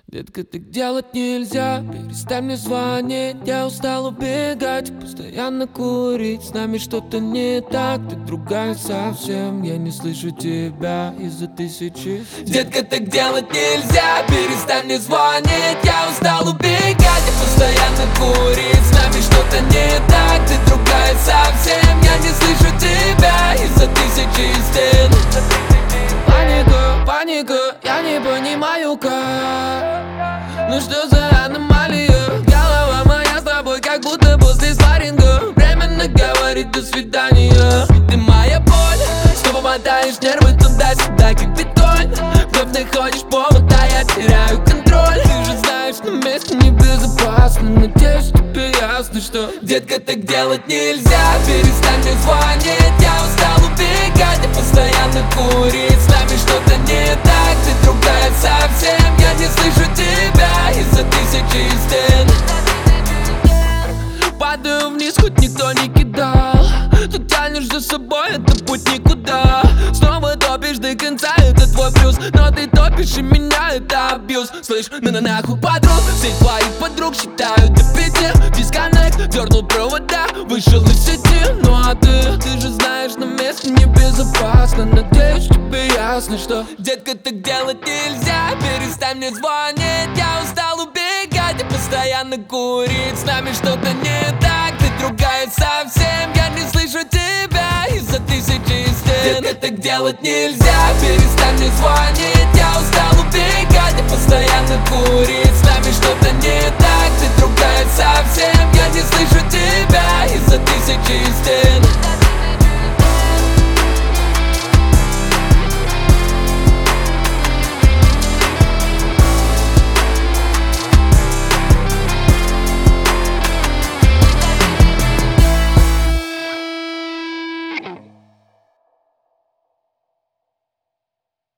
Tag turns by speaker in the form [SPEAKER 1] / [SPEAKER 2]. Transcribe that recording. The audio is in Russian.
[SPEAKER 1] Детка, так делать нельзя, перестань мне звонить. Я устал убегать, постоянно курить. С нами что-то не так, ты другая совсем. Я не слышу тебя из-за тысячи. Детка, так делать нельзя, перестань мне звонить. Я устал убегать и постоянно курить. С нами что-то не так, ты другая совсем. Я не слышу тебя из-за тысячи стен. Паника, я не понимаю как. Ну что за аномалия? Голова моя с тобой как будто после спарринга. Временно говорит до свидания. Ты моя боль, снова мотаешь нервы туда-сюда, как бетон. Вновь находишь повод, а я теряю контроль. Ты же знаешь, на месте небезопасно. Надеюсь, тебе ясно, что детка, так делать нельзя. Перестань мне звонить, я устал убегать и постоянно курить. С нами что-то не так, ты другая совсем. Я не слышу тебя из-за тысячи стен. Падаю вниз, хоть никто не кидал. Ты тянешь за собой, это путь никуда. Снова топишь до конца, это твой плюс. Но ты топишь и меня, это абьюз. Слышь, нахуй подруг. Все твоих подруг считают до 5. Дисконнект, дернул провода, вышел из сети. Ну а ты же знаешь, на месте небезопасно. Надеюсь, тебе ясно, что детка, так делать нельзя. Перестань мне звонить, я устал убегать и постоянно курить. С нами что-то не так, ты другая совсем. Я не слышу тебя из-за тысячи стен. Детка, так делать нельзя, перестань мне звонить. Я устал убегать и постоянно курить.